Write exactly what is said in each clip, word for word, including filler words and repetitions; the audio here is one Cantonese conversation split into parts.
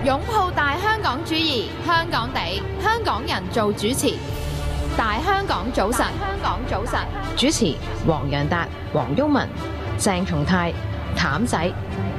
擁抱大香港主義，香港地，香港人做主持。大香港早晨，香港早晨， 主持黃洋達、黃毓民、鄭松泰、譚仔。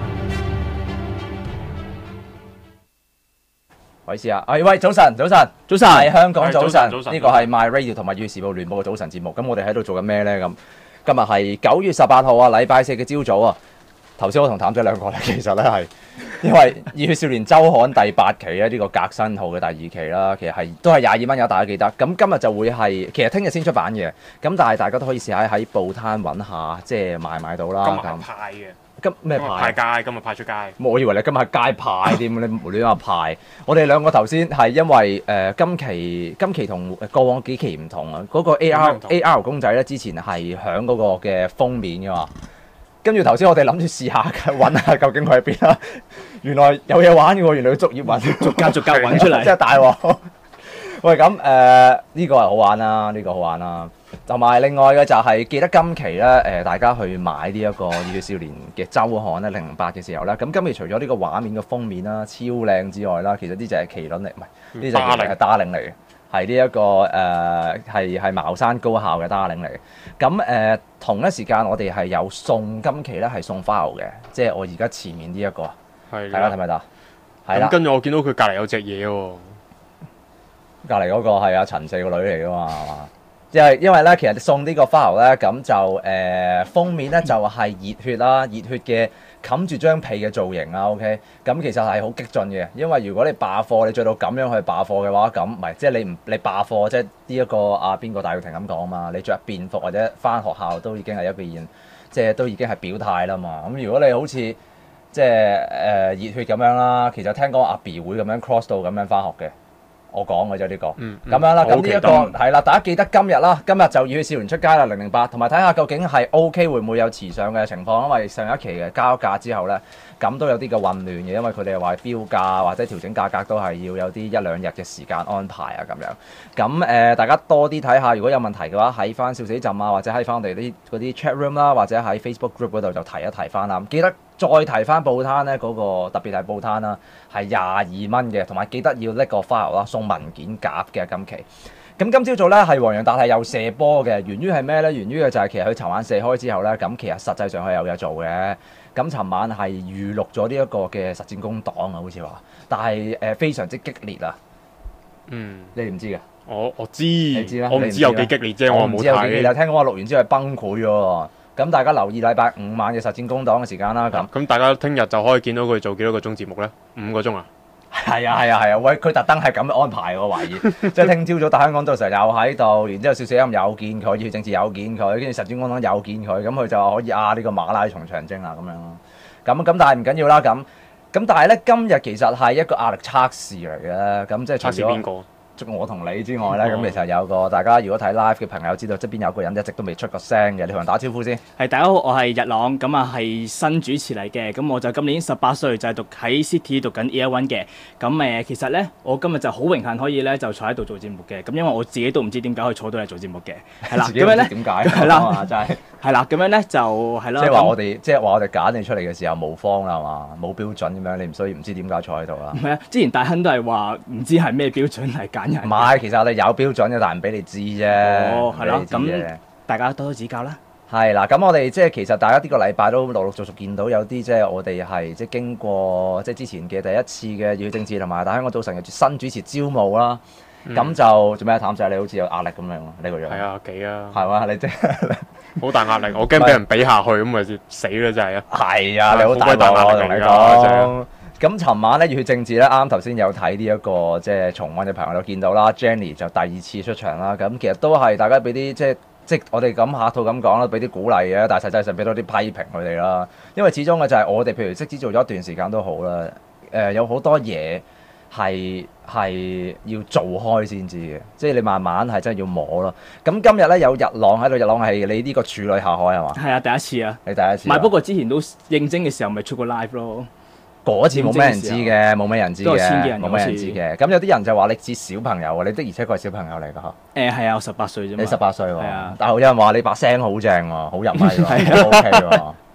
喂，試下，喂喂，早晨，早晨，早晨，係香港早晨，呢個係 My Radio 同埋《粵語時報聯播》嘅早晨節目。咁我哋喺度做緊咩呢？咁今日係九月十八號啊，禮拜四嘅朝早啊。頭先我同譚仔兩個咧，其實咧係因為《熱血少年週刊》第八期咧，呢個革新號嘅第二期啦，其實係都係廿二蚊嘅，大家記得。咁今日就會係其實聽日先出版嘅，咁但係大家都可以試下喺報攤揾下，即係買買到啦。 今日係派嘅。 今咩派？ 派街，今日派出街。 我以為你今日係街派添，你無端端派。我哋兩個頭先係因為誒、呃、今期今期同過往幾期唔同啊，嗰、那個 A R A R 公仔咧之前係響嗰個嘅封面㗎嘛。跟住頭先我哋諗住試下揾下究竟佢喺邊啦，原來有嘢玩嘅喎，原來要逐頁揾，逐間逐間揾出嚟，真係大鑊。喂，咁誒呢個係好玩啦，呢、呢個好玩啦。同埋另外嘅就係記得今期咧誒、呃，大家去買呢一個《熱血少年》嘅週刊咧零零八嘅時候咧，咁今期除咗呢個畫面嘅封面啦超靚之外啦，其實呢隻係麒麟嚟，唔係呢隻係 Darling 嚟嘅。係呢一個誒係係茅山高校嘅 Darling 嚟嘅，咁誒、呃、同一時間我哋係有送今期咧係送 file 嘅，即係我而家前面呢、這、一個，係啦睇咪得？係啦。 跟住我見到佢隔離有隻嘢喎， 隔離嗰個係阿陳四個女嚟㗎嘛，係嘛？即係因為咧，其實送呢個 file 咧，咁就誒、呃、封面咧就係、是、熱血啦，熱血嘅冚住張被嘅造型啦 ，OK，咁其實係好激進嘅，因為如果你罷課，你着到咁樣去罷課嘅話，咁唔係即係你唔你罷課，即係呢一個啊邊個戴耀廷咁講嘛，你着便服或者返學校都已經係一個現，即係都已經係表態啦嘛。咁如果你好似即係誒、呃、熱血咁樣啦，其實聽講阿 B 會咁樣 cross 到咁樣返學嘅。我講嘅啫呢個，咁、嗯嗯、樣啦，咁呢一個係啦，大家記得今日啦，今日就熱血少年出街啦，零零八，同埋睇下究竟係 OK 會唔會有遲上嘅情況，因為上一期嘅交價之後咧，咁都有啲嘅混亂嘅，因為佢哋話標價或者調整價格都係要有啲一兩日嘅時間安排啊咁樣，咁誒、呃、大家多啲睇下，如果有問題嘅話，喺翻笑死朕啊，或者喺翻我哋啲嗰啲 chat room 啦，或者喺 Facebook group 嗰度就提一提翻啦，記得。再提翻報攤咧，嗰、那個特別係報攤啦，係廿二蚊嘅，同埋記得要拎個 file 啦，送文件夾嘅今期。咁今朝早咧係黃洋達係有射波嘅，源於係咩咧？源於嘅就係其實佢尋晚射開之後咧，咁其實實際上佢有嘢做嘅。咁尋晚係預錄咗呢一個嘅實戰工檔啊，好似話，但係誒、呃、非常之激烈啊。嗯，你哋唔知嘅？ 我我知， 你知啦， 我唔知有幾激烈啫，我冇睇。 聽講話錄完之後係崩潰喎。咁大家留意禮拜五晚嘅實戰工檔嘅時間啦。咁咁大家聽日就可以見到佢做幾多個鐘節目咧？五個鐘啊？ 係啊係啊係啊！喂，佢特登係咁樣安排我懷疑，即係聽朝早大香港到時候又喺度，然之後少少音有見佢，熱血政治有見佢，跟住實戰工檔有見佢，咁佢就可以啊呢、呢個馬拉松長征啊咁樣咯。咁咁但係唔緊要啦。咁咁但係咧今日其實係一個壓力測試嚟嘅。咁即係除咗測試邊個？我同你之外咧，咁、哦、其實有個大家如果睇 live 嘅朋友知道側邊有個人一直都未出過聲嘅，你同人打招呼先。 係大家好，我係日朗，咁啊係新主持嚟嘅，咁我就今年十八歲，就係、是、讀喺 City 讀緊 Year One 嘅。咁誒其實咧，我今日就好榮幸可以咧就坐喺度做節目嘅。咁因為我自己都唔知點解可以坐到嚟做節目嘅，係啦。咁樣咧點解？係啦，真係係啦。咁樣咧就係咯。即係話我哋，即係話我哋揀你出嚟嘅時候冇方啦，係嘛？冇標準咁樣，你唔需要唔知點解坐喺度啦。 唔係啊，之前大亨都係話唔知係咩標準嚟揀人。 唔係，其實我哋有標準嘅，但係唔俾你知啫。 哦，係咯，咁大家多多指教啦。 係啦，咁我哋即係其實大家呢個禮拜都陸陸續續見到有啲即係我哋係即係經過即係之前嘅第一次嘅熱血政治同埋大香港早晨嘅新主持招募啦。咁、嗯、就做咩啊？譚仔你好似有壓力咁樣呢個樣。係啊，幾啊。 係嘛？你即係好大壓力，我驚俾人比下去咁咪死啦！真係啊。 係啊，你好大壓力我同你講。咁尋晚咧熱血政治咧，啱啱頭先有睇呢一個即係重溫嘅朋友都見到啦 ，Jenny 就第二次出場啦。咁其實都係大家俾啲即係即係我哋咁下套咁講啦，俾啲鼓勵嘅，但係實際上俾多啲批評佢哋啦。因為始終嘅就係我哋譬如即使做咗一段時間都好啦，誒、呃、有好多嘢係係要做開先知嘅，即係你慢慢係真係要摸咯。咁今日咧有日朗喺度，日朗係你呢個處女下海係嘛？係啊，第一次啊。 你第一次。唔係， 不過之前都應徵嘅時候咪出過 live 咯。 嗰次冇咩人知嘅，冇咩人知嘅，冇咩人知嘅。咁有啲人就話你似小朋友喎，你的而且確係小朋友嚟㗎嚇。 誒係啊，我十八歲啫嘛。 你十八歲喎。 係啊。 但係有人話你把聲好正喎，好入咪喎，O K 喎。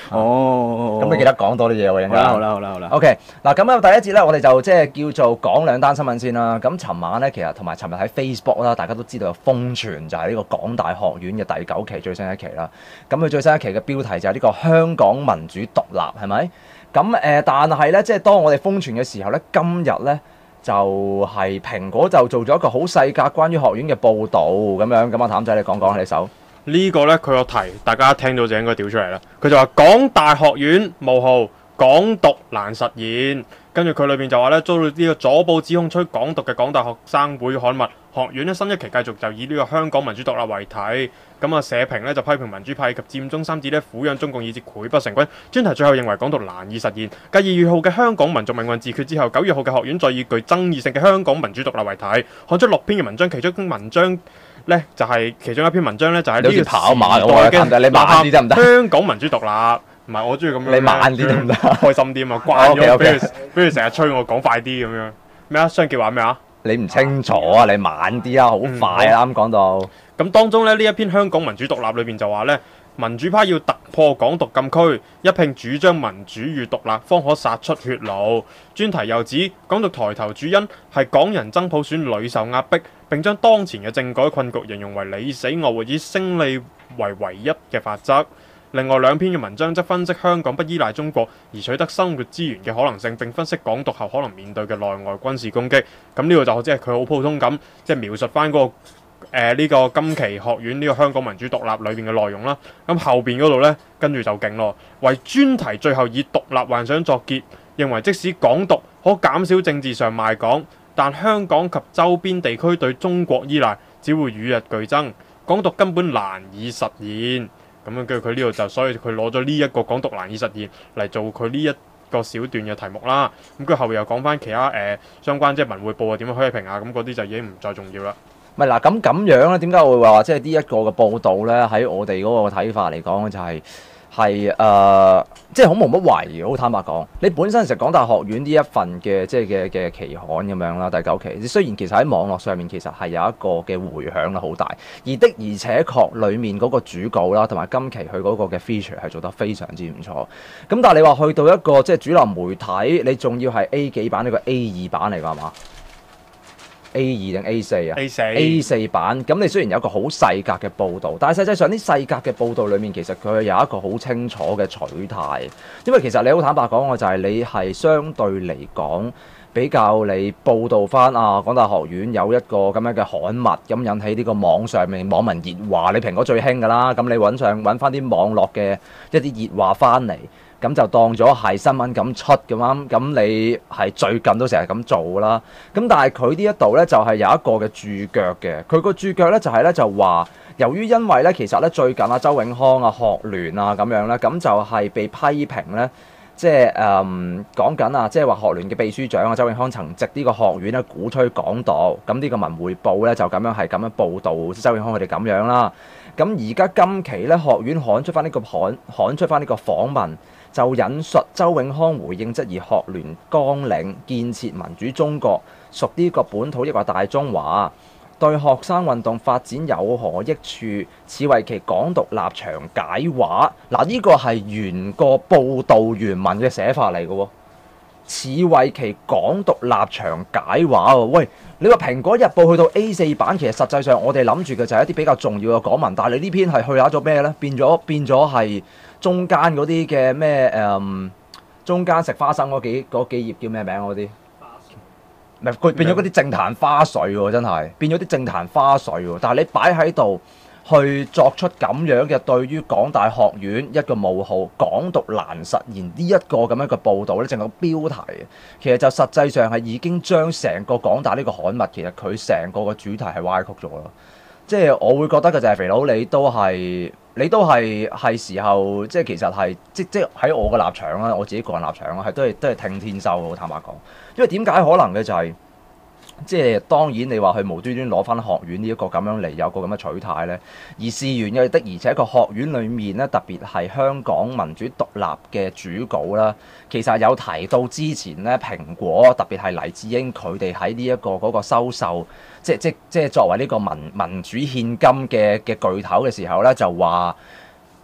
哦， 咁你記得講多啲嘢喎，應該。 好啦好啦好啦。 OK， 嗱咁啊，第一節咧，我哋就即係叫做講兩單新聞先啦。咁尋晚咧，其實同埋尋日喺 Facebook 啦，大家都知道有瘋傳就係呢個港大學院嘅第九期最新一期啦。咁佢最新一期嘅標題就係呢個香港民主獨立，係咪？咁誒、呃，但係咧，即係當我哋瘋傳嘅時候咧，今日咧就係、是、蘋果就做咗一個好細格關於學院嘅報導咁樣。咁啊，譚仔你講講你手。 呢個呢，佢個題，大家一聽到就應該調出嚟啦。佢就話港大學院冒號港獨難實現，跟住佢裏邊就話呢，遭到呢個左報指控吹港獨嘅港大學生會刊物學院呢，新一期繼續就以呢個香港民主獨立為題。咁啊，社評呢就批評民主派及佔中三子呢撫養中共以至潰不成軍。專題最後認為港獨難以實現。繼二月號嘅香港民族命運自決之後，九月號嘅學院再以具爭議性嘅香港民主獨立為題，刊出六篇嘅文章，其中文章呢就係、是、其中一篇文章呢就係、是、呢個跑馬咁嘅，你慢啲得唔得？ 香港民主獨立，唔係我中意咁樣。 你慢啲得唔得？ 開心啲嘛，慣咗俾佢俾佢成日催我講快啲咁樣。咩啊？雙傑話咩啊？ 你唔清楚啊！你慢啲啊，好快啊！啱講到。 咁當中咧呢一篇香港民主獨立裏邊就話呢，民主派要突破港獨禁區，一併主張民主與獨立，方可殺出血路。專題又指港獨抬頭主因係港人爭普選屢受壓迫，並將當前嘅政改困局形容為你死我活，以勝利為唯一嘅法則。另外兩篇嘅文章則分析香港不依賴中國而取得生活資源嘅可能性，並分析港獨後可能面對嘅內外軍事攻擊。咁呢個就即係佢好普通咁，即係描述翻、那、嗰個。誒呢、呃這個今期學院呢個香港民主獨立裏邊嘅內容啦，咁後邊嗰度呢，跟住就勁咯，為專題最後以獨立幻想作結，認為即使港獨可減少政治上賣港，但香港及周邊地區對中國依賴只會與日俱增，港獨根本難以實現。咁樣跟住佢呢度就，所以佢攞咗呢一個港獨難以實現嚟做佢呢一個小段嘅題目啦。咁佢後邊又講翻其他誒、呃、相關即係文匯報啊點樣批評啊，咁嗰啲就已經唔再重要啦。 唔係嗱，咁咁樣咧，點解我會話即係呢一個嘅報導咧？喺我哋嗰個睇法嚟講，就係係誒，即係好冇乜懷疑。好坦白講，你本身其實港大學院呢一份嘅即係嘅嘅期刊咁樣啦，第九期，雖然其實喺網絡上面其實係有一個嘅迴響啦，好大。而的而且確裡面嗰個主稿啦，同埋今期佢嗰個嘅 feature 係做得非常之唔錯。咁但係你話去到一個即係主流媒體，你仲要係 A 幾版呢個 A 二版嚟㗎係嘛？A 二定 A 四啊 ？A 四 A 四版，咁你雖然有一個好細格嘅報導，但係實際上啲細格嘅報導裡面，其實佢有一個好清楚嘅取態。因為其實你好坦白講，我就係你係相對嚟講比較你報導翻啊，港大學院有一個咁樣嘅刊物，咁引起呢個網上面網民熱話。你蘋果最興㗎啦，咁你揾上揾翻啲網絡嘅一啲熱話翻嚟。咁就當咗係新聞咁出咁啱，咁你係最近都成日咁做啦。咁但係佢呢一度呢，就係有一個嘅註腳嘅，佢個註腳呢，就係呢，就話，由於因為呢，其實呢，最近啊周永康啊學聯啊咁樣呢，咁就係被批評呢，即係誒講緊啊，即係話學聯嘅秘書長啊周永康曾藉呢個學院呢鼓吹港獨，咁呢個文匯報呢，就咁樣係咁樣報導周永康佢哋咁樣啦。咁而家今期呢，學院刊出翻呢個刊刊出翻呢個訪問。就引述周永康回應質疑學聯綱領建設民主中國屬呢個本土抑或大中華，對學生運動發展有何益處？此為其港獨立場解話。嗱，呢個係原個報導原文嘅寫法嚟嘅喎。此為其港獨立場解話喎。喂，你話蘋果日報去到 A 四版，其實實際上我哋諗住嘅就係一啲比較重要嘅港文，但係你呢篇係去咗做咩呢？變咗變咗係。中間嗰啲嘅咩誒，中間食花生嗰幾嗰幾頁叫咩名嗰啲？唔係佢變咗嗰啲政壇花絮喎，真係變咗啲政壇花絮喎。但係你擺喺度去作出咁樣嘅對於港大學院一個冒號港獨難實現呢一個咁樣嘅報導咧，淨係個標題，其實就實際上係已經將成個港大呢個刊物，其實佢成個嘅主題係歪曲咗咯。即係我會覺得嘅就係肥佬，你都係你都係係時候，即係其實係即即喺我嘅立場啦，我自己個人立場啦，係都係都係聽天收嘅，好坦白講。因為點解可能嘅就係、是、即係當然你話佢無端端攞翻學院呢一個咁樣嚟有個咁嘅取態咧，而事緣嘅的而且個學院裡面咧，特別係香港民主獨立嘅主稿啦，其實有提到之前咧蘋果特別係黎智英佢哋喺呢一個嗰、那個收受。即即即作為呢個民民主獻金嘅嘅巨頭嘅時候咧，就話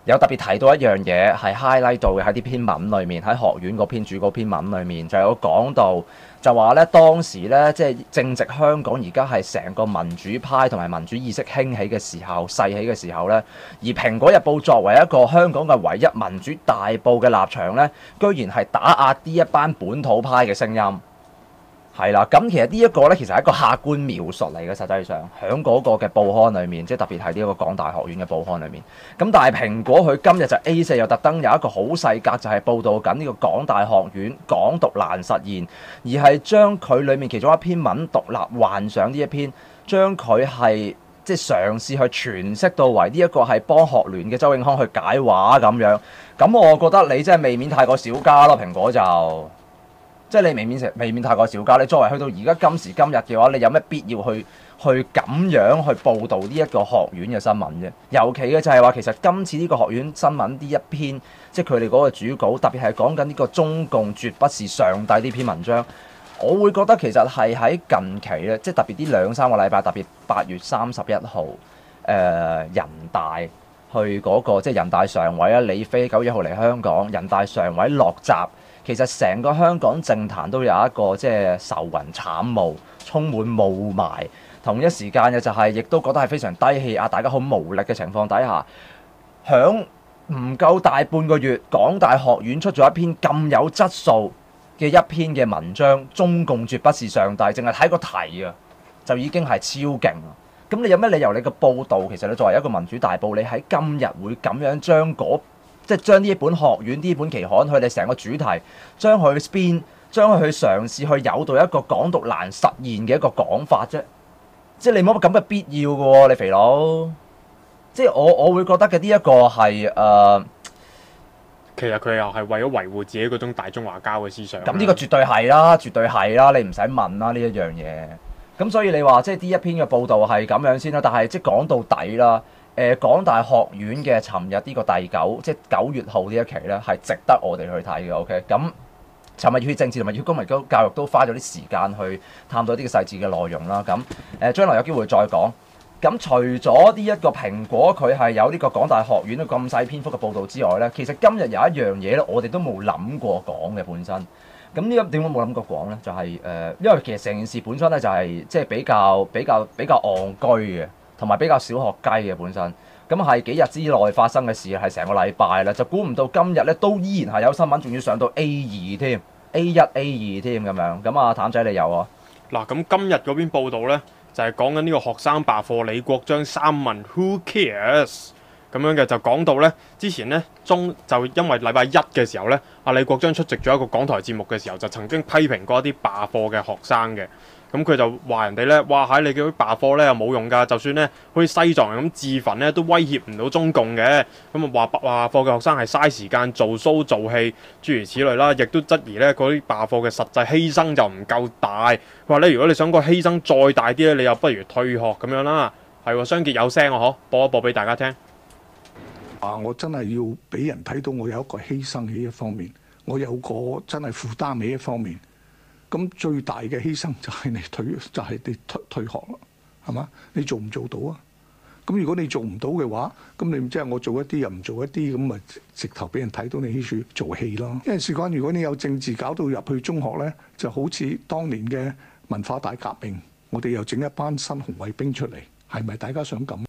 有特別提到一樣嘢係 highlight 到嘅喺啲篇文裏面，喺學院嗰篇主嗰篇文裏面就有講到，就話咧當時咧即係正值香港而家係成個民主派同埋民主意識興起嘅時候、勢起嘅時候咧，而《蘋果日報》作為一個香港嘅唯一民主大報嘅立場咧，居然係打壓呢一班本土派嘅聲音。係啦，咁其實呢一個咧，其實係一個客觀描述嚟嘅。實際上，喺嗰個嘅報刊裏面，即係特別係呢一個港大學院嘅報刊裏面。咁但係蘋果佢今日就 A 四又特登有一個好細格，就係報導緊呢個港大學院港獨難實現，而係將佢裡面其中一篇文獨立幻想呢一篇，將佢係即係嘗試去詮釋到為呢一個係幫學聯嘅周永康去解話咁樣。咁我覺得你真係未免太過小家咯，蘋果就。即係你未免成未免太過小家，你作為去到而家今時今日嘅話，你有咩必要去去咁樣去報導呢一個學院嘅新聞啫？尤其嘅就係話，其實今次呢個學院新聞呢一篇，即係佢哋嗰個主稿，特別係講緊呢個中共絕不是上帝呢篇文章，我會覺得其實係喺近期咧，即係特別呢兩三個禮拜，特別八月三十一號，誒、呃、人大去嗰、那個即係人大常委啊，李飛九月一號嚟香港，人大常委落閘。其實成個香港政壇都有一個即係愁雲慘霧，充滿霧霾。同一時間嘅就係、是，亦都覺得係非常低氣壓，大家好無力嘅情況底下，響唔夠大半個月，港大學院出咗一篇咁有質素嘅一篇嘅文章，中共絕不是上帝，淨係睇個題啊，就已經係超勁啦。咁你有咩理由你個報導，其實你作為一個民主大報，你喺今日會咁樣將嗰即係將呢一本學院呢本期刊，佢哋成個主題，將佢 spin，將佢去嘗試去誘導一個港獨難實現嘅一個講法啫。即係你冇乜咁嘅必要嘅喎，你肥佬。即係我我會覺得嘅呢一個係誒，呃、 其實佢又係為咗維護自己嗰種大中華膠嘅思想。 咁呢個絕對係啦，絕對係啦，你唔使問啦呢一樣嘢。咁所以你話即係呢一篇嘅報導係咁樣先啦，但係即係講到底啦。誒、呃、港大學院嘅尋日呢個第九，即係九月號呢一期咧，係值得我哋去睇嘅。OK，咁尋日熱血政治同埋熱血公民教育都花咗啲時間去探討一啲嘅細節嘅內容啦。咁誒、呃、將來有機會再講。咁除咗呢一個蘋果佢係有呢個港大學院咁細篇幅嘅報導之外咧，其實今日有一樣嘢咧，我哋都冇諗過講嘅本身。咁呢個點解冇諗過講咧？就係、是、誒、呃，因為其實成件事本身咧就係即係比較比較比較戇居嘅。同埋比較小學雞嘅本身，咁係幾日之內發生嘅事，係成個禮拜啦，就估唔到今日咧都依然係有新聞，仲要上到 A 二添 ，A 一 A 二添咁樣。咁啊，譚仔你有啊？ 嗱，咁今日嗰邊報導咧，就係講緊呢個學生罷課，李國章三問 Who cares 咁樣嘅，就講到咧之前咧中就因為禮拜一嘅時候咧，阿李國章出席咗一個港台節目嘅時候，就曾經批評過一啲罷課嘅學生嘅。咁佢就話人哋咧，哇喺你嘅罷課咧又冇用㗎，就算咧好似西藏人咁自焚咧，都威脅唔到中共嘅。咁啊話罷課嘅學生係嘥時間做 show 做戲，諸如此類啦，亦都質疑咧嗰啲罷課嘅實際犧牲就唔夠大。佢話咧，如果你想個犧牲再大啲咧，你又不如退學咁樣啦。係喎，雙傑有聲啊，嗬，播一播俾大家聽。 啊！我真係要俾人睇到我有一個犧牲喺一方面，我有個真係負擔喺一方面。咁最大嘅犧牲就係你退，就係、是、你退退學咯，係嘛？你做唔做到啊？咁如果你做唔到嘅話，咁你即係我做一啲又唔做一啲，咁咪直頭俾人睇到你喺處做戲咯。因為事關如果你有政治搞到入去中學咧，就好似當年嘅文化大革命，我哋又整一班新紅衛兵出嚟，係咪大家想咁？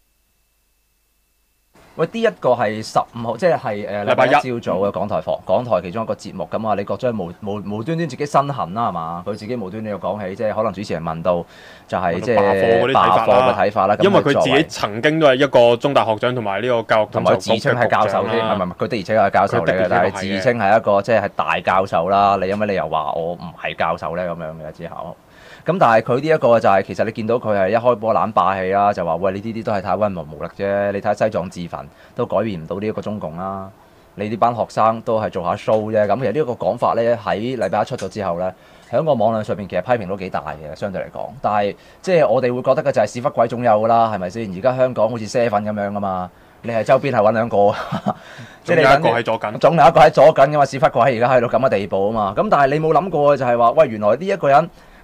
喂，呢一個係十五號，即係係誒禮拜一朝早嘅港台房，港台其中一個節目咁啊。李國章無無無端端自己身痕啦，係嘛？佢自己無端端又講起，即係可能主持人問到就係即係罷課嘅睇法啦。 因為佢自己曾經都係一個中大學長同埋呢個教育同埋自稱係教授添，唔係唔係，佢的而且確係教授嚟嘅，但係自稱係一個即係係大教授啦。你有咩理由話我唔係教授咧？咁樣嘅之後。咁但係佢呢一個就係、是、其實你見到佢係一開波攬霸氣啦，就話喂，你呢啲都係太溫文無力啫，你睇西藏自焚都改變唔到呢一個中共啦，你呢班學生都係做下 show 啫。咁其實呢一個講法咧喺禮拜一出咗之後咧，喺個網絡上邊其實批評都幾大嘅，相對嚟講。但係即係我哋會覺得嘅就係屎忽鬼總有㗎啦，係咪先？而家香港好似啡粉咁樣㗎嘛，你係周邊係揾兩個，即係你有一個喺左緊， 總有一個喺左緊㗎嘛，屎忽鬼而家喺到咁嘅地步啊嘛。咁但係你冇諗過嘅就係話，喂，原來呢一個人。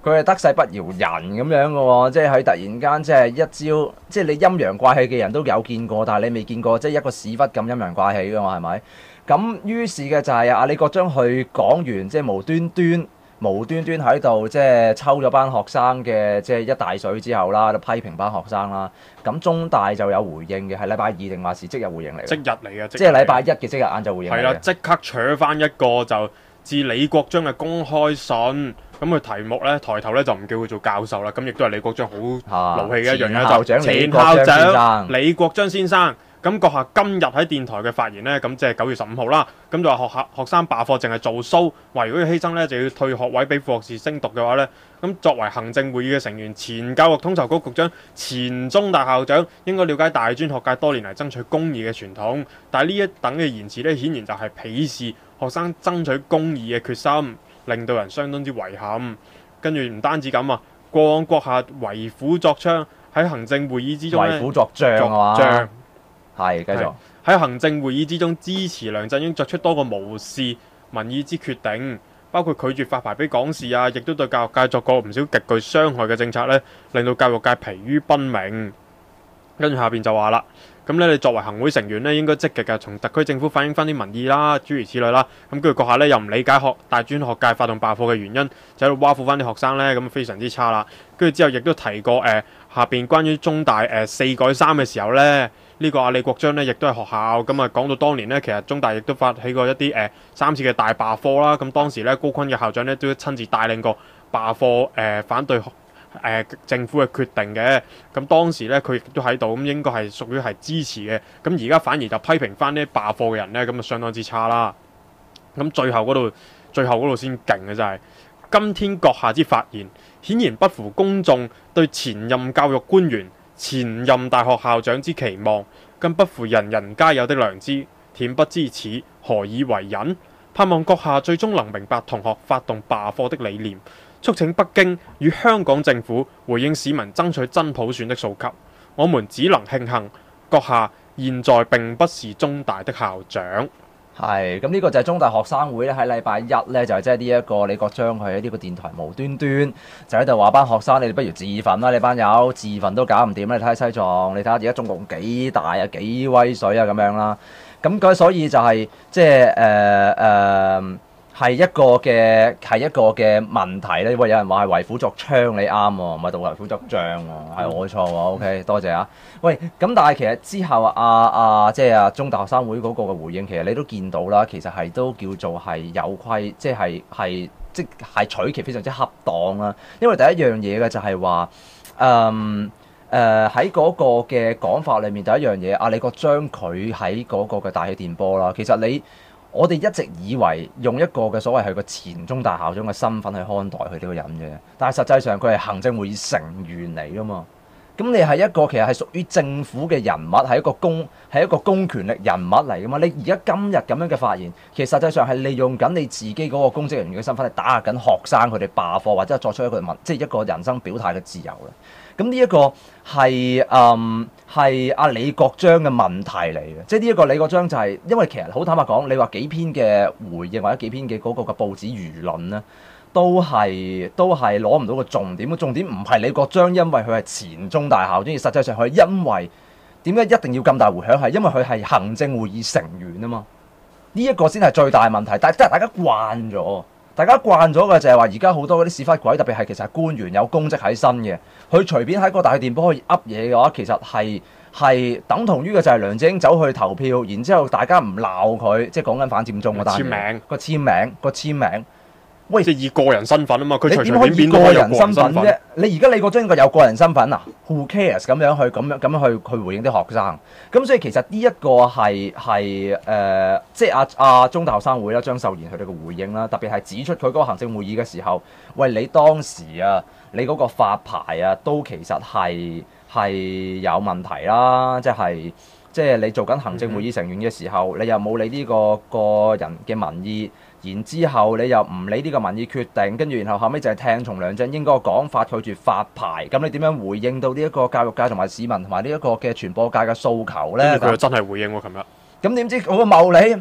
佢係得勢不饒人咁樣嘅喎，即係佢突然間即係一招，即係你陰陽怪氣嘅人都有見過，但係你未見過即係一個屎忽咁陰陽怪氣嘅嘛，係咪？咁於是嘅就係阿李國章去講完，即係無端端無端端喺度即係抽咗班學生嘅即係一大水之後啦，就批評班學生啦。咁中大就有回應嘅，係禮拜二定還是即日回應嚟？ 即日嚟嘅， 即係禮拜一嘅即日晏晝回應嚟嘅。 係啦，即刻扯翻一個就致李國章嘅公開信。咁佢題目咧，抬頭咧就唔叫佢做教授啦，咁亦都係李國章好勞氣嘅一樣嘢，就前校長李國章先生。咁閣下今日喺電台嘅發言呢，咁即係九月十五號啦，咁就話學校學生罷課淨係做 show，話如果要犧牲呢，就要退學位俾副學士升讀嘅話呢，咁作為行政會議嘅成員，前教育統籌局局長、前中大校長，應該了解大專學界多年嚟爭取公義嘅傳統，但係呢一等嘅言辭呢，顯然就係鄙視學生爭取公義嘅決心，令到人相當之遺憾。跟住唔單止咁啊，過往閣下為虎作倀，喺行政會議之中咧， 為虎作倀啊嘛。係，繼續喺行政會議之中支持梁振英作出多個無視民意之決定，包括拒絕發牌俾港視啊，亦都對教育界作過唔少極具傷害嘅政策咧，令到教育界疲於奔命。跟住下邊就話啦，咁咧你作為行會成員咧，應該積極嘅從特區政府反映翻啲民意啦，諸如此類啦。咁跟住閣下咧又唔理解學大專學界發動罷課嘅原因，就喺度挖苦翻啲學生咧，咁非常之差啦。跟住之後亦都提過誒、呃、下邊關於中大誒、呃、四改三嘅時候咧。呢個阿李國章咧，亦都係學校咁啊，講到當年咧，其實中大亦都發起過一啲誒、呃、三次嘅大罷課啦。咁當時咧，高錕嘅校長咧都親自帶領過罷課誒、呃、反對誒、呃、政府嘅決定嘅。咁當時咧，佢亦都喺度，咁應該係屬於係支持嘅。咁而家反而就批評翻呢罷課嘅人咧，咁啊相當之差啦。咁最後嗰度，最後嗰度先勁嘅就係、是、今天閣下之發言，顯然不符公眾對前任教育官員、前任大學校長之期望，更不符人人皆有的良知。恬不知恥，何以為人？盼望閣下最終能明白同學發動罷課的理念，促請北京與香港政府回應市民爭取真普選的訴求。我們只能慶幸閣下現在並不是中大的校長。 係，咁呢個就係中大學生會咧，喺禮拜一咧就係即係呢一個李國章佢喺呢個電台無端端就喺度話班學生，你哋不如自焚啦！你班友自焚都搞唔掂啦！你睇下西藏，你睇下而家中共幾大啊，幾威水啊咁樣啦。咁佢所以就係即係誒誒係一個嘅係一個嘅問題咧。喂，有人話係為虎作倀，你啱喎，唔係讀為虎作倀喎，係我錯喎。OK，多謝啊。喂，咁但係其實之後啊啊，即係啊中大學生會嗰個嘅回應，其實你都見到啦，其實係都叫做係有規，即係係即係取其非常之恰當啦。因為第一樣嘢嘅就係話，嗯誒喺嗰個嘅講法裏面，第一樣嘢，阿李國章佢喺嗰個嘅大氣電波啦，其實你我哋一直以為用一個嘅所謂係個前中大校長嘅身份去看待佢呢個人嘅，但係實際上佢係行政會議成員嚟噶嘛。咁你係一個其實係屬於政府嘅人物，係一個公係一個公權力人物嚟噶嘛？你而家今日咁樣嘅發言，其實實際上係利用緊你自己嗰個公職人員嘅身份嚟打壓緊學生佢哋罷課或者係作出一個民即係一個人生表態嘅自由啦。咁呢一個係誒係阿李國章嘅問題嚟嘅，即係呢一個李國章就係、是、因為其實好坦白講，你話幾篇嘅回應或者幾篇嘅嗰個嘅報紙輿論咧。都係都係攞唔到個重點，個重點唔係李國章，因為佢係前中大校長，而實際上佢係因為點解一定要咁大迴響，係因為佢係行政會議成員啊嘛。呢、這、一個先係最大問題，但係即係大家慣咗，大家慣咗嘅就係話，而家好多嗰啲屎忽鬼，特別係其實係官員有公職喺身嘅，佢隨便喺個大電波可以噏嘢嘅話，其實係係等同於嘅就係梁振英走去投票，然之後大家唔鬧佢，即係講緊反佔中嗰單嘢，簽名個簽名個簽名。喂， 即係以個人身份啊嘛，佢隨隨你點可以以個人身份啫？你而家李國章應該有個人身份啊 ？Who cares 咁樣去咁樣咁樣去去回應啲學生？咁所以其實呢一個係係誒，即係阿阿中大學生會啦，張秀賢佢哋嘅回應啦，特別係指出佢嗰個行政會議嘅時候，喂，你當時啊，你嗰個發牌啊，都其實係係有問題啦，即係即係你做緊行政會議成員嘅時候，你又冇理呢個個人嘅民意。然之後你又唔理呢個民意決定，跟住然後後尾就係聽從梁振英嗰個講法，拒絕發牌。咁你點樣回應到呢一個教育界同埋市民同埋呢一個嘅傳播界嘅訴求咧？ 佢又真係回應喎，琴日。 咁點知嗰個茂利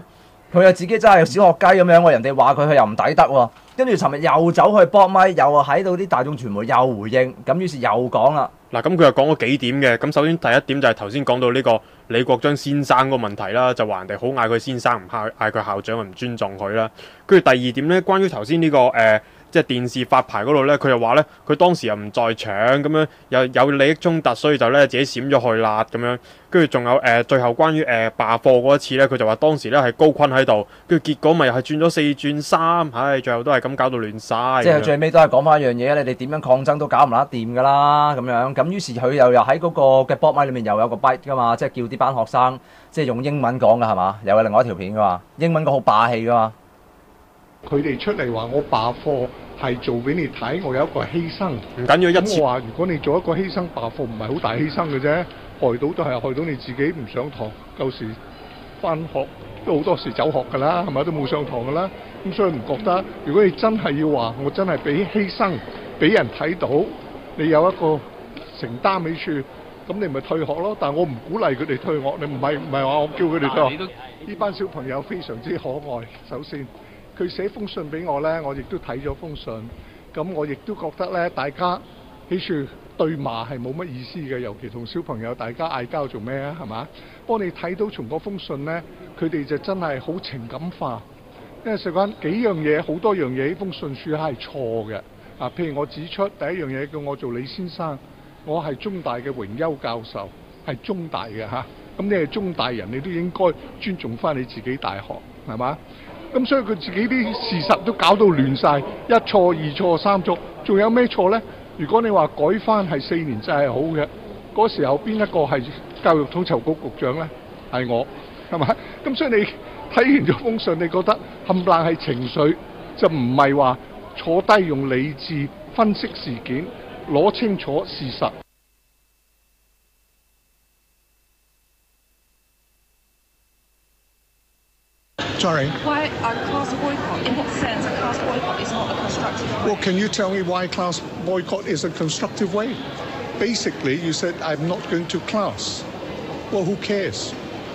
佢又自己真係小學雞咁樣喎，人哋話佢佢又唔抵得喎，跟住尋日又走去搏咪，又喺到啲大眾傳媒又回應，咁於是又講啦。 嗱，咁佢又講咗幾點嘅。咁首先第一點就係頭先講到呢個李國章先生個問題啦，就話人哋好嗌佢先生，唔嗌嗌佢校長，唔尊重佢啦。跟住第二點咧，關於頭先呢個誒。呃即係電視發牌嗰度咧，佢又話咧，佢當時又唔在場咁樣，又有利益衝突，所以就咧自己閃咗去啦咁樣。跟住仲有誒、呃，最後關於誒、呃、罷課嗰一次咧，佢就話當時咧係高錕喺度，跟住結果咪又係轉咗四轉三，唉，最後都係咁搞到亂晒。 即係最尾都係講翻一樣嘢，你哋點樣抗爭都搞唔甩掂㗎啦咁樣。咁於是佢又又喺嗰個嘅博咪裏面又有個 bite 㗎嘛，即係叫啲班學生即係用英文講㗎係嘛？又有另外一條片㗎嘛，英文講好霸氣㗎嘛。 佢哋出嚟話我罷課係做俾你睇，我有一個犧牲。 唔緊要一次。 咁我話如果你做一個犧牲，罷課唔係好大犧牲嘅啫，害到都係害到你自己唔上堂，舊時翻學都好多時走學㗎啦，係咪都冇上堂㗎啦。咁所以唔覺得，如果你真係要話，我真係俾犧牲，俾人睇到你有一個承擔喺處，咁你咪退學咯。但係我唔鼓勵佢哋退學，你唔係唔係話我叫佢哋退學。呢班小朋友非常之可愛，首先。佢寫封信俾我呢，我亦都睇咗封信，咁我亦都覺得呢，大家喺處對罵係冇乜意思嘅，尤其同小朋友大家嗌交做咩啊？係嘛？不過你睇到從嗰封信呢，佢哋就真係好情感化，因為事關幾樣嘢，好多樣嘢，呢封信書係錯嘅。啊，譬如我指出第一樣嘢叫我做李先生，我係中大嘅榮休教授，係中大嘅嚇。咁你係中大人，你都應該尊重翻你自己大學，係嘛？咁所以佢自己啲事實都搞到亂晒，一錯二錯三錯，仲有咩錯呢？如果你話改翻係四年制係好嘅，嗰時候邊一個係教育統籌局局長呢？係我，係咪？咁所以你睇完咗封信，你覺得冚唪唥係情緒，就唔係話坐低用理智分析事件，攞清楚事實。Sorry. Why a class boycott? In what sense a class boycott is not a constructive way? Well, can you tell me why class boycott is a constructive way? Basically, you said I'm not going to class. Well, who cares?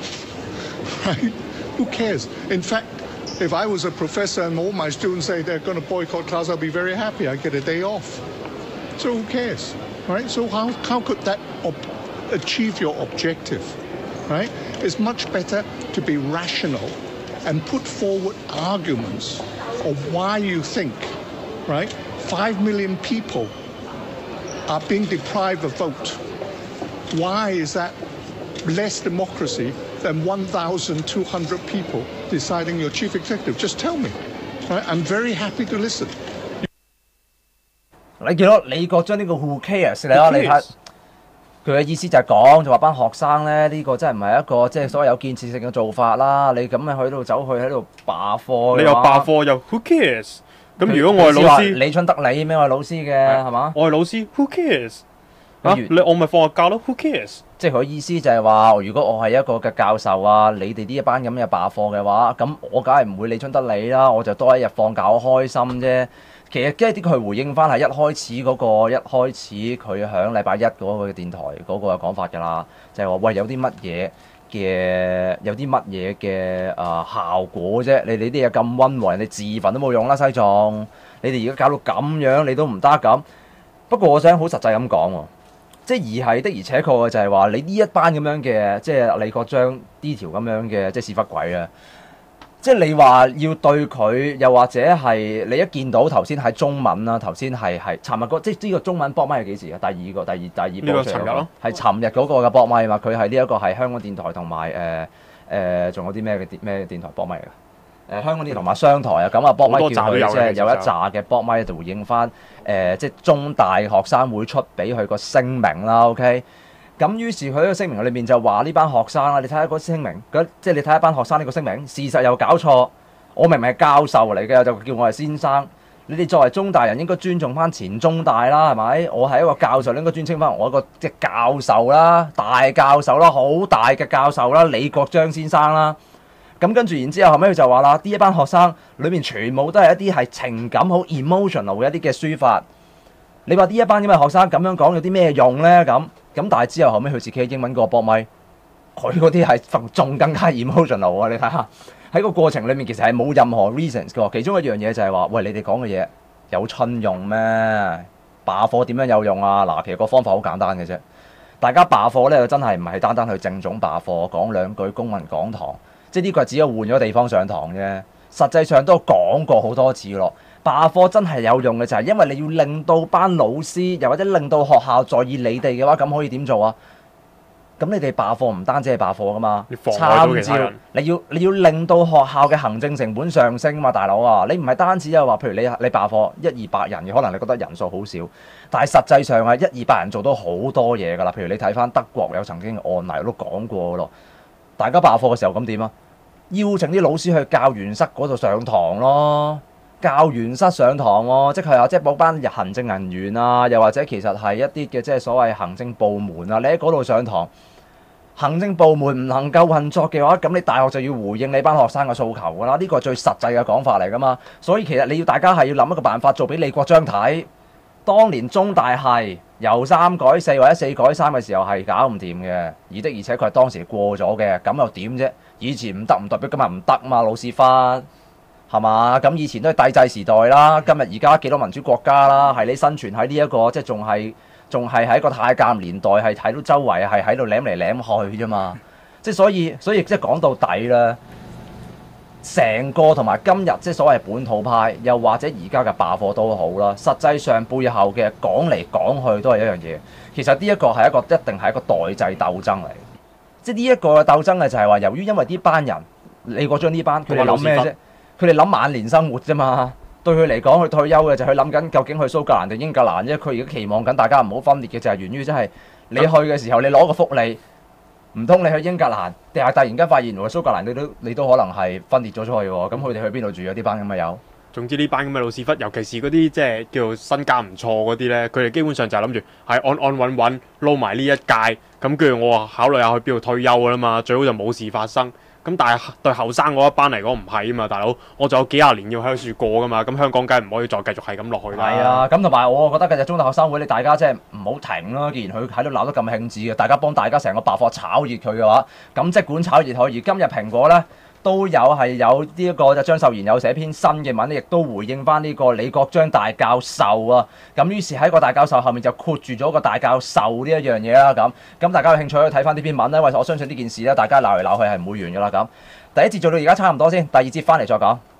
Right? Who cares? In fact, if I was a professor and all my students say they're going to boycott class, I'll be very happy. I get a day off. So who cares? Right? So how, how could that ob- achieve your objective? Right? It's much better to be rational and put forward arguments of why you think, right, five million people are being deprived of vote. Why is that less democracy than one thousand two hundred people deciding your chief executive? Just tell me. Right? I'm very happy to listen. 你見到李國章呢個 who cares 咧？你睇佢嘅意思就係講，就話班學生咧呢、這個真係唔係一個即係所謂有建設性嘅做法啦。你咁樣喺度走去喺度罷課， 你又罷課又 who cares？ 咁如果我係老師， 李春德理咩？我係老師嘅係嘛？ 我係老師 who cares？ 啊，你我咪放學假咯 who cares？ 即係佢意思就係話，如果我係一個嘅教授啊，你哋呢一班咁嘅罷課嘅話，咁我梗係唔會李春德理啦，我就多一日放假，好開心啫。其實即係啲佢回應翻係一開始嗰、那個，一開始佢響禮拜一嗰個電台嗰個講法㗎啦，就係、是、話喂，有啲乜嘢嘅有啲乜嘢嘅誒效果啫？你哋啲嘢咁溫和，人哋自焚都冇用啦，西藏你哋而家搞到咁樣，你都唔得咁。不過我想好實際咁講喎，即係而係的而且確嘅就係話你呢一班咁樣嘅，即係李國章呢條咁樣嘅即係屎忽鬼啊！即係你話要對佢，又或者係你一見到頭先喺中文啦，頭先係係尋日嗰即係呢個中文博咪係幾時啊？第二個、第二、第二波出嚟咯，係尋日嗰個嘅博咪嘛。佢係呢一個係香港電台同埋誒誒，仲、呃呃、有啲咩嘅電咩電台博咪嚟㗎？誒、呃、香港電台同埋商台啊，咁啊博咪叫佢即係有一紮嘅博咪就回應翻誒、呃，即係中大學生會出俾佢個聲明啦。OK。咁於是佢喺個聲明裏面就話呢班學生啦，你睇下個聲明，即係你睇下班學生呢個聲明，事實又搞錯。我明明係教授嚟嘅，就叫我係先生。你哋作為中大人應該尊重翻前中大啦，係咪？我係一個教授，你應該尊稱翻我一個即係教授啦，大教授啦，好大嘅教授啦，李國章先生啦。咁跟住然之後後尾佢就話啦，呢一班學生裏面全部都係一啲係情感好 emotional 嘅一啲嘅書法。你話呢一班咁嘅學生咁樣講有啲咩用咧？咁咁但係之後後尾佢自己英文個博咪，佢嗰啲係仲更加 emotional 啊！你睇下， 喺個過程裡面其實係冇任何 reasons 嘅。其中一樣嘢就係話，喂，你哋講嘅嘢有春用咩？罷課點樣有用啊？嗱，其實個方法好簡單嘅啫。大家罷課咧，真係唔係單單去正總罷課，講兩句公民講堂，即係呢個係只係換咗地方上堂啫。實際上都講過好多次咯。罷課真係有用嘅就係因為你要令到班老師，又或者令到學校在意你哋嘅話，咁可以點做啊？咁你哋罷課唔單止係罷課噶嘛，參照你要你要令到學校嘅行政成本上升嘛，大佬啊！你唔係單止係話，譬如你你罷課一二百人嘅，可能你覺得人數好少，但係實際上係一二百人做到好多嘢㗎啦。譬如你睇翻德國有曾經嘅案例，我都講過咯。大家罷課嘅時候咁點啊？邀請啲老師去教員室嗰度上堂咯。教員室上堂喎，即係啊，即係嗰班行政人員啊，又或者其實係一啲嘅即係所謂行政部門啊，你喺嗰度上堂，行政部門唔能夠運作嘅話，咁你大學就要回應你班學生嘅訴求㗎啦，呢個係最實際嘅講法嚟㗎嘛。所以其實你要大家係要諗一個辦法做俾李國章睇。當年中大係由三改四或者四改三嘅時候係搞唔掂嘅，而的而且確係當時過咗嘅，咁又點啫？以前唔得唔代表今日唔得嘛，老屎忽。係嘛？咁以前都係帝制時代啦，今日而家幾多民主國家啦？係你生存喺呢一個即係仲係仲係喺個太監年代，係睇到周圍係喺度舐嚟舐去啫嘛。即係所以所以即係講到底啦，成個同埋今日即係所謂本土派，又或者而家嘅罷課都好啦，實際上背後嘅講嚟講去都係一樣嘢。其實呢一個係一個一定係一個代際鬥爭嚟。即係呢一個鬥爭嘅就係話，由於因為呢班人，李國章呢班佢哋諗咩啫？佢哋諗晚年生活啫嘛，對佢嚟講，佢退休嘅就係佢諗緊究竟去蘇格蘭定英格蘭啫。佢而家期望緊大家唔好分裂嘅就係源於即係你去嘅時候，你攞個福利，唔通你去英格蘭，定係突然間發現原來蘇格蘭你都你都可能係分裂咗出去喎？咁佢哋去邊度住啊？呢班咁嘅友。 總之呢班咁嘅老屎忽，尤其是嗰啲即係叫做身家唔錯嗰啲咧，佢哋基本上就係諗住係安安穩穩撈埋呢一屆，咁跟住我話考慮下去邊度退休㗎啦嘛，最好就冇事發生。咁但係對後生嗰一班嚟講唔係啊嘛，大佬，我仲有幾廿年要喺度過噶嘛，咁香港梗係唔可以再繼續係咁落去啦。係啊， 咁同埋我覺得嘅就中大學生會，你大家即係唔好停啦。既然佢喺度鬧得咁興致嘅，大家幫大家成個罷課炒熱佢嘅話，咁即管炒熱佢。而今日蘋果咧都有係有呢一個就張秀賢有寫篇新嘅文，亦都回應翻呢個李國章大教授啊。咁於是喺個大教授後面就括住咗個大教授呢一樣嘢啦。咁咁大家有興趣可以睇翻呢篇文咧，因為我相信呢件事咧，大家鬧嚟鬧去係唔會完噶啦。咁第一節做到而家差唔多先，第二節翻嚟再講。